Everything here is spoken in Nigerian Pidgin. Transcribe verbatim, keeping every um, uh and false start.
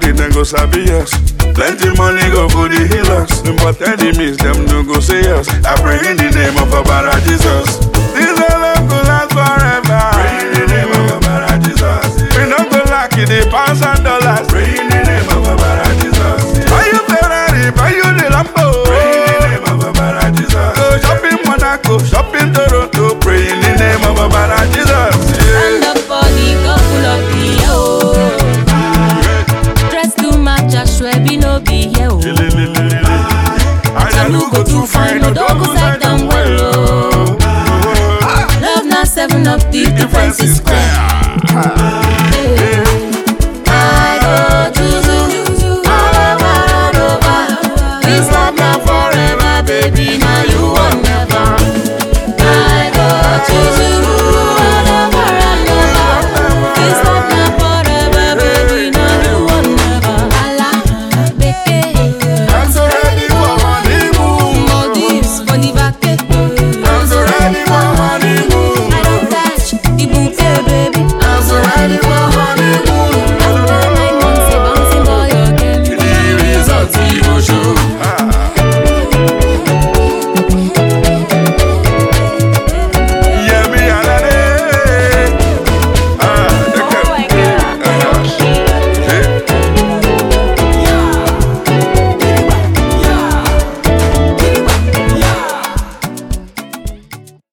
it, then go sabi us. Plenty money go for the healers. But enemies, them no go say us. I pray in the name of Abara Jesus. This love will last forever. Pray in the name of Abara Jesus. We don't go lucky the pounds and dollars.